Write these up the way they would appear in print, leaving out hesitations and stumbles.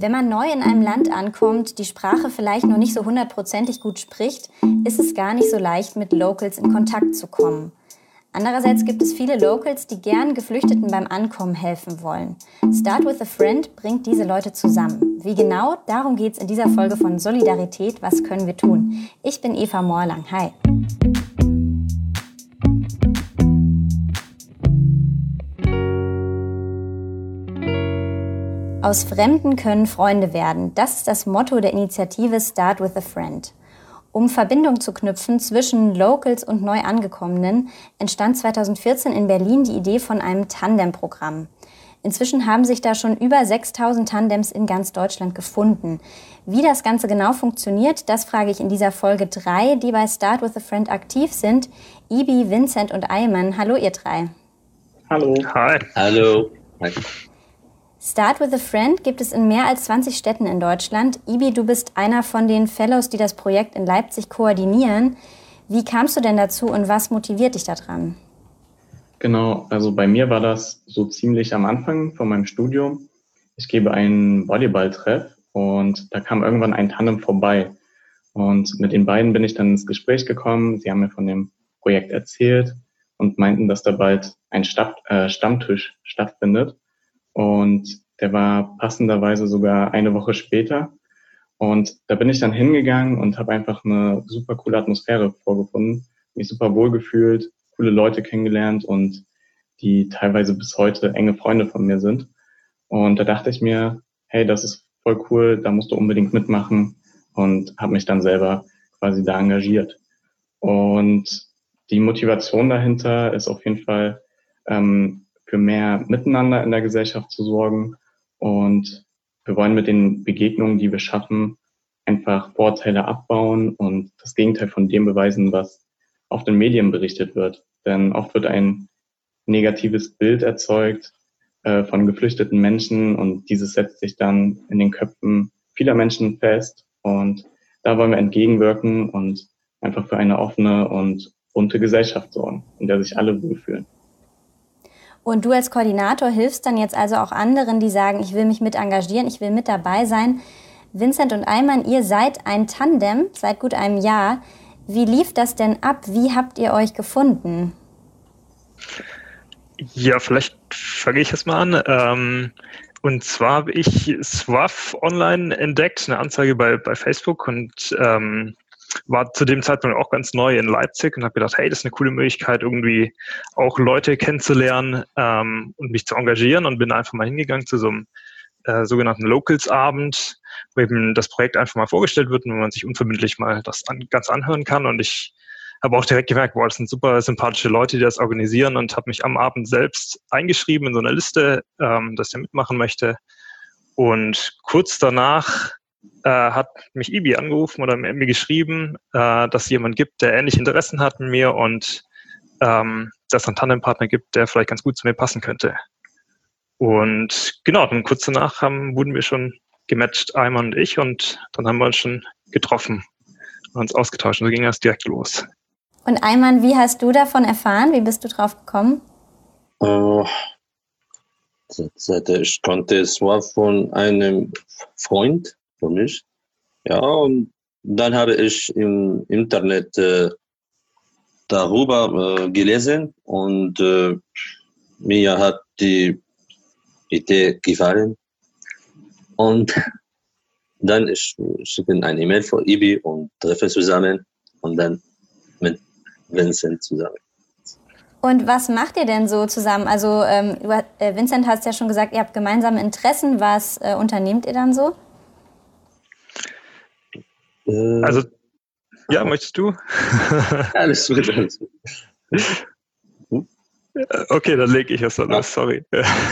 Wenn man neu in einem Land ankommt, die Sprache vielleicht noch nicht so hundertprozentig gut spricht, ist es gar nicht so leicht, mit Locals in Kontakt zu kommen. Andererseits gibt es viele Locals, die gern Geflüchteten beim Ankommen helfen wollen. Start with a Friend bringt diese Leute zusammen. Wie genau? Darum geht es in dieser Folge von Solidarität. Was können wir tun? Ich bin Eva Morlang. Hi. Aus Fremden können Freunde werden. Das ist das Motto der Initiative Start with a Friend. Um Verbindung zu knüpfen zwischen Locals und Neuangekommenen, entstand 2014 in Berlin die Idee von einem Tandem-Programm. Inzwischen haben sich da schon über 6.000 Tandems in ganz Deutschland gefunden. Wie das Ganze genau funktioniert, das frage ich in dieser Folge 3, die bei Start with a Friend aktiv sind. Ibi, Vincent und Ayman. Hallo ihr drei. Hallo. Hi. Hallo. Hi. Start with a Friend gibt es in mehr als 20 Städten in Deutschland. Ibi, du bist einer von den Fellows, die das Projekt in Leipzig koordinieren. Wie kamst du denn dazu und was motiviert dich daran? Genau, also bei mir war das so ziemlich am Anfang von meinem Studium. Ich gebe einen Volleyball-Treff und da kam irgendwann ein Tandem vorbei. Und mit den beiden bin ich dann ins Gespräch gekommen. Sie haben mir von dem Projekt erzählt und meinten, dass da bald ein Stammtisch stattfindet. Und der war passenderweise sogar eine Woche später. Und da bin ich dann hingegangen und habe einfach eine super coole Atmosphäre vorgefunden, mich super wohl gefühlt, coole Leute kennengelernt und die teilweise bis heute enge Freunde von mir sind. Und da dachte ich mir, hey, das ist voll cool, da musst du unbedingt mitmachen und habe mich dann selber quasi da engagiert. Und die Motivation dahinter ist auf jeden Fall, für mehr Miteinander in der Gesellschaft zu sorgen. Und wir wollen mit den Begegnungen, die wir schaffen, einfach Vorurteile abbauen und das Gegenteil von dem beweisen, was auf den Medien berichtet wird. Denn oft wird ein negatives Bild erzeugt von geflüchteten Menschen und dieses setzt sich dann in den Köpfen vieler Menschen fest. Und da wollen wir entgegenwirken und einfach für eine offene und bunte Gesellschaft sorgen, in der sich alle wohlfühlen. Und du als Koordinator hilfst dann jetzt also auch anderen, die sagen, ich will mich mit engagieren, ich will mit dabei sein. Vincent und Ayman, ihr seid ein Tandem seit gut einem Jahr. Wie lief das denn ab? Wie habt ihr euch gefunden? Ja, vielleicht fange ich es mal an. Und zwar habe ich SWAF online entdeckt, eine Anzeige bei Facebook und war zu dem Zeitpunkt auch ganz neu in Leipzig und habe gedacht, hey, das ist eine coole Möglichkeit, irgendwie auch Leute kennenzulernen und mich zu engagieren und bin einfach mal hingegangen zu so einem sogenannten Locals-Abend, wo eben das Projekt einfach mal vorgestellt wird und wo man sich unverbindlich mal das ganz anhören kann. Und ich habe auch direkt gemerkt, boah, das sind super sympathische Leute, die das organisieren und habe mich am Abend selbst eingeschrieben in so einer Liste, dass ich mitmachen möchte. Und kurz danach hat mich Ibi angerufen oder mir geschrieben, dass es jemand gibt, der ähnliche Interessen hat mit mir und dass es einen Tandempartner gibt, der vielleicht ganz gut zu mir passen könnte. Und genau, dann kurz danach wurden wir schon gematcht, Ayman und ich, und dann haben wir uns schon getroffen und uns ausgetauscht und so ging das direkt los. Und Ayman, wie hast du davon erfahren? Wie bist du drauf gekommen? Ich kannte es zwar von einem Freund von mich. Ja, und dann habe ich im Internet darüber gelesen und mir hat die Idee gefallen. Und dann ich schicke eine E-Mail für Ibi und treffe zusammen und dann mit Vincent zusammen. Und was macht ihr denn so zusammen? Also Vincent hast ja schon gesagt, ihr habt gemeinsame Interessen. Was unternehmt ihr dann so? Also, ja, möchtest du? Alles gut. Okay, dann lege ich es dann los, sorry.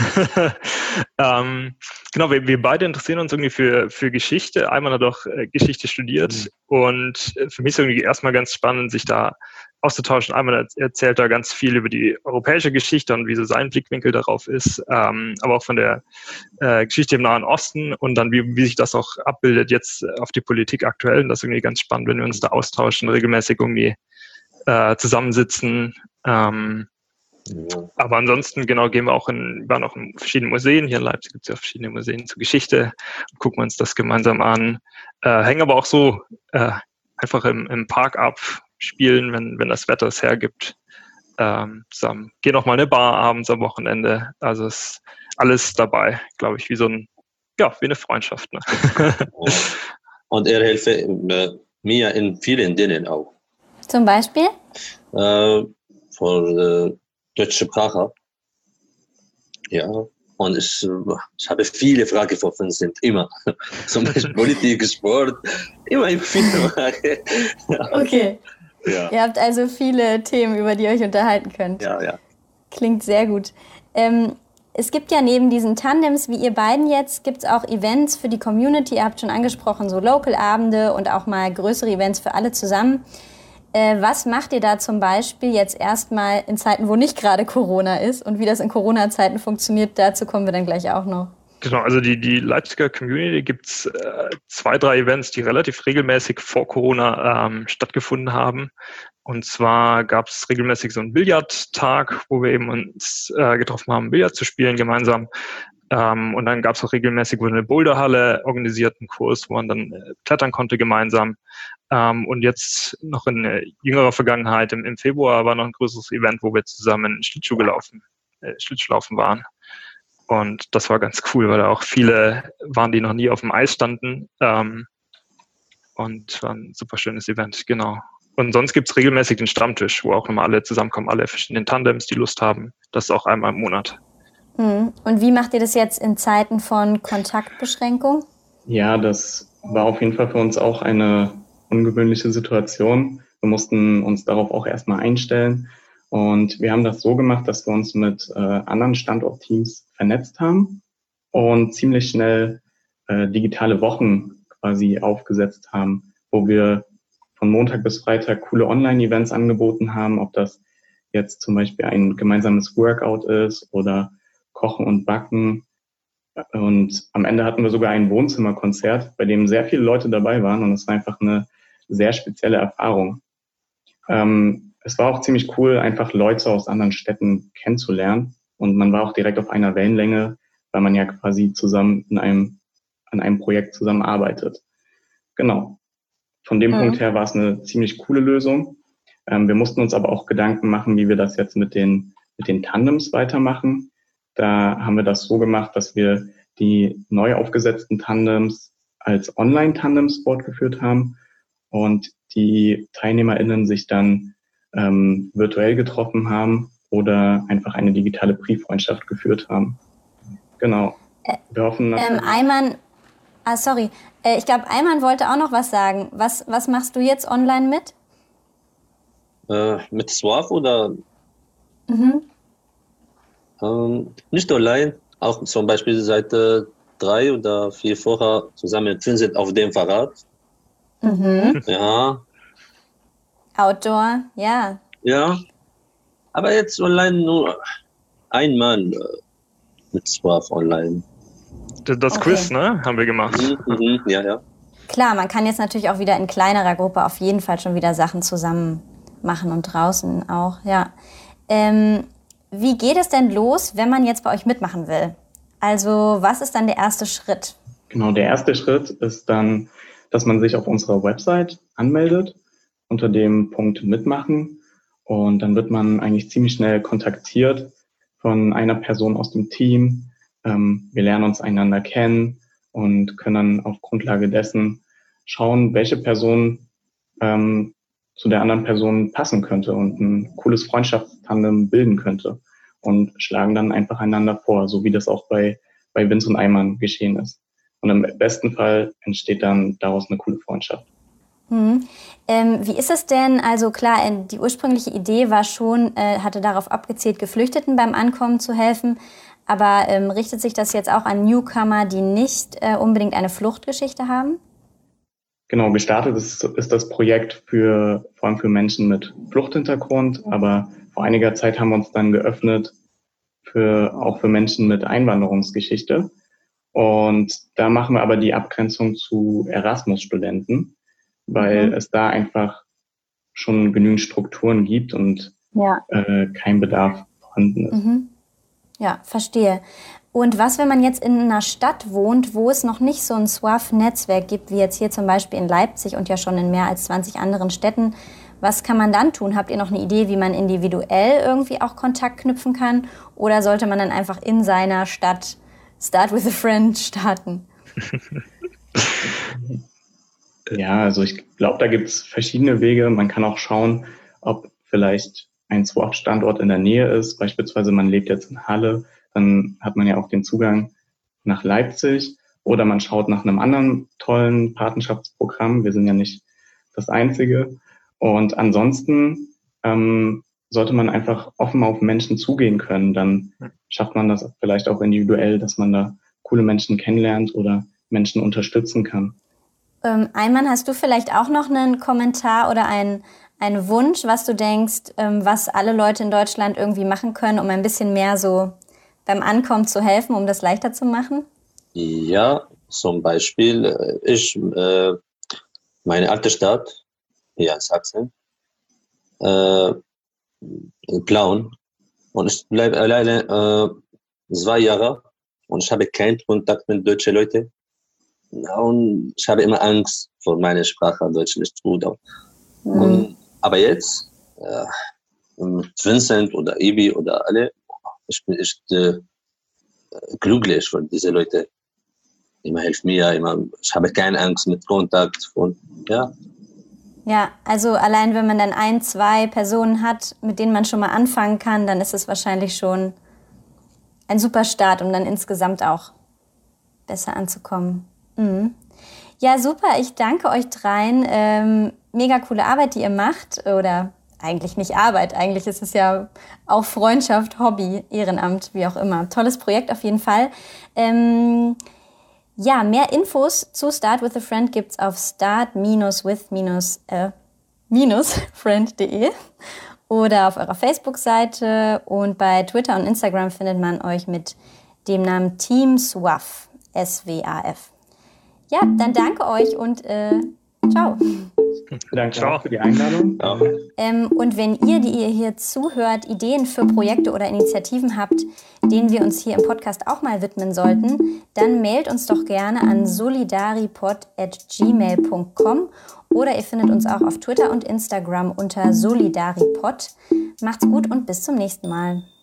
Genau, wir beide interessieren uns irgendwie für Geschichte. Ayman hat auch Geschichte studiert und für mich ist es irgendwie erstmal ganz spannend, sich da auszutauschen. Ayman erzählt da ganz viel über die europäische Geschichte und wie so sein Blickwinkel darauf ist, aber auch von der Geschichte im Nahen Osten und dann wie sich das auch abbildet jetzt auf die Politik aktuell. Und das ist irgendwie ganz spannend, wenn wir uns da austauschen, regelmäßig irgendwie zusammensitzen. Ja. Aber ansonsten, genau, waren auch in verschiedenen Museen. Hier in Leipzig gibt es ja verschiedene Museen zur Geschichte. Gucken wir uns das gemeinsam an. Hängen aber auch so einfach im Park ab, spielen, wenn das Wetter es hergibt. Zusammen. Gehen auch mal eine Bar abends am Wochenende. Also ist alles dabei, glaube ich, wie eine Freundschaft. Ne? Und er hilft mir in vielen Dingen auch. Zum Beispiel? Für deutsche Sprache. Ja. Und ich habe viele Fragen für Vincent, immer. Zum Beispiel Politik, Sport, immer viele Fragen. Okay. Ja. Ihr habt also viele Themen, über die ihr euch unterhalten könnt. Ja. Klingt sehr gut. Es gibt ja neben diesen Tandems, wie ihr beiden jetzt, gibt es auch Events für die Community. Ihr habt schon angesprochen, so Local-Abende und auch mal größere Events für alle zusammen. Was macht ihr da zum Beispiel jetzt erstmal in Zeiten, wo nicht gerade Corona ist? Und wie das in Corona-Zeiten funktioniert, dazu kommen wir dann gleich auch noch. Genau, also die Leipziger Community gibt's 2, 3 Events, die relativ regelmäßig vor Corona stattgefunden haben. Und zwar gab es regelmäßig so einen Billardtag, wo wir eben uns getroffen haben, Billard zu spielen gemeinsam. Und dann gab es auch regelmäßig wurde eine Boulderhalle organisiert, einen Kurs, wo man dann klettern konnte gemeinsam. Und jetzt noch in jüngerer Vergangenheit, im Februar, war noch ein größeres Event, wo wir zusammen Schlittschuhlaufen waren. Und das war ganz cool, weil da auch viele waren, die noch nie auf dem Eis standen. Und war ein super schönes Event, genau. Und sonst gibt es regelmäßig den Stammtisch, wo auch nochmal alle zusammenkommen, alle verschiedenen Tandems, die Lust haben. Das ist auch einmal im Monat. Und wie macht ihr das jetzt in Zeiten von Kontaktbeschränkung? Ja, das war auf jeden Fall für uns auch eine ungewöhnliche Situation. Wir mussten uns darauf auch erstmal einstellen. Und wir haben das so gemacht, dass wir uns mit anderen Standortteams vernetzt haben und ziemlich schnell digitale Wochen quasi aufgesetzt haben, wo wir von Montag bis Freitag coole Online-Events angeboten haben, ob das jetzt zum Beispiel ein gemeinsames Workout ist oder Kochen und Backen. Und am Ende hatten wir sogar ein Wohnzimmerkonzert, bei dem sehr viele Leute dabei waren und es war einfach eine sehr spezielle Erfahrung. Es war auch ziemlich cool, einfach Leute aus anderen Städten kennenzulernen und man war auch direkt auf einer Wellenlänge, weil man ja quasi zusammen an einem Projekt zusammenarbeitet. Genau. Von dem Punkt her war es eine ziemlich coole Lösung. Wir mussten uns aber auch Gedanken machen, wie wir das jetzt mit den Tandems weitermachen. Da haben wir das so gemacht, dass wir die neu aufgesetzten Tandems als Online-Tandems fortgeführt haben und die TeilnehmerInnen sich dann virtuell getroffen haben oder einfach eine digitale Brieffreundschaft geführt haben. Genau. Wir hoffen, Ayman, ich glaube, Ayman wollte auch noch was sagen. Was machst du jetzt online mit? Mit SWAF oder? Nicht allein, auch zum Beispiel seit 3 oder 4 Wochen zusammen sind auf dem Fahrrad. Ja. Outdoor, ja. Ja, aber jetzt online nur einmal mit SWAF online. Das Quiz, ne, haben wir gemacht. Ja. Klar, man kann jetzt natürlich auch wieder in kleinerer Gruppe auf jeden Fall schon wieder Sachen zusammen machen und draußen auch, ja. Wie geht es denn los, wenn man jetzt bei euch mitmachen will? Also, was ist dann der erste Schritt? Genau, der erste Schritt ist dann, dass man sich auf unserer Website anmeldet unter dem Punkt Mitmachen und dann wird man eigentlich ziemlich schnell kontaktiert von einer Person aus dem Team. Wir lernen uns einander kennen und können dann auf Grundlage dessen schauen, welche Person zu der anderen Person passen könnte und ein cooles Freundschaftstandem bilden könnte und schlagen dann einfach einander vor, so wie das auch bei Vince und Ayman geschehen ist. Und im besten Fall entsteht dann daraus eine coole Freundschaft. Wie ist es denn? Also klar, die ursprüngliche Idee war schon, hatte darauf abgezielt, Geflüchteten beim Ankommen zu helfen. Aber richtet sich das jetzt auch an Newcomer, die nicht unbedingt eine Fluchtgeschichte haben? Genau, gestartet ist das Projekt vor allem für Menschen mit Fluchthintergrund. Aber vor einiger Zeit haben wir uns dann geöffnet auch für Menschen mit Einwanderungsgeschichte. Und da machen wir aber die Abgrenzung zu Erasmus-Studenten, weil es da einfach schon genügend Strukturen gibt und kein Bedarf vorhanden ist. Ja, verstehe. Und was, wenn man jetzt in einer Stadt wohnt, wo es noch nicht so ein SWAF-Netzwerk gibt, wie jetzt hier zum Beispiel in Leipzig und ja schon in mehr als 20 anderen Städten? Was kann man dann tun? Habt ihr noch eine Idee, wie man individuell irgendwie auch Kontakt knüpfen kann? Oder sollte man dann einfach in seiner Stadt Start with a Friend starten? Ja, also ich glaube, da gibt es verschiedene Wege. Man kann auch schauen, ob vielleicht ein SWAF-Standort in der Nähe ist. Beispielsweise man lebt jetzt in Halle, dann hat man ja auch den Zugang nach Leipzig. Oder man schaut nach einem anderen tollen Patenschaftsprogramm. Wir sind ja nicht das Einzige. Und ansonsten sollte man einfach offen auf Menschen zugehen können. Dann schafft man das vielleicht auch individuell, dass man da coole Menschen kennenlernt oder Menschen unterstützen kann. Ayman, hast du vielleicht auch noch einen Kommentar oder einen Wunsch, was du denkst, was alle Leute in Deutschland irgendwie machen können, um ein bisschen mehr so beim Ankommen zu helfen, um das leichter zu machen? Ja, zum Beispiel, meine alte Stadt, hier in Sachsen, Plauen. Und ich bleibe alleine 2 Jahre und ich habe keinen Kontakt mit deutschen Leuten. Und ich habe immer Angst vor meiner Sprache, Deutsch nicht gut. Aber jetzt, mit Vincent oder Ibi oder alle, ich bin echt glücklich für diese Leute. Immer helfen mir, ich habe keine Angst mit Kontakt. Ja, also allein wenn man dann 1, 2 Personen hat, mit denen man schon mal anfangen kann, dann ist es wahrscheinlich schon ein super Start, um dann insgesamt auch besser anzukommen. Ja, super. Ich danke euch dreien. Mega coole Arbeit, die ihr macht. Oder eigentlich nicht Arbeit. Eigentlich ist es ja auch Freundschaft, Hobby, Ehrenamt, wie auch immer. Tolles Projekt auf jeden Fall. Ja, mehr Infos zu Start with a Friend gibt's auf start-with-friend.de oder auf eurer Facebook-Seite. Und bei Twitter und Instagram findet man euch mit dem Namen Team SWAF. SWAF. Ja, dann danke euch und ciao. Danke auch für die Einladung. Ja. Und wenn ihr, die ihr hier zuhört, Ideen für Projekte oder Initiativen habt, denen wir uns hier im Podcast auch mal widmen sollten, dann mailt uns doch gerne an solidaripod@gmail.com oder ihr findet uns auch auf Twitter und Instagram unter solidaripod. Macht's gut und bis zum nächsten Mal.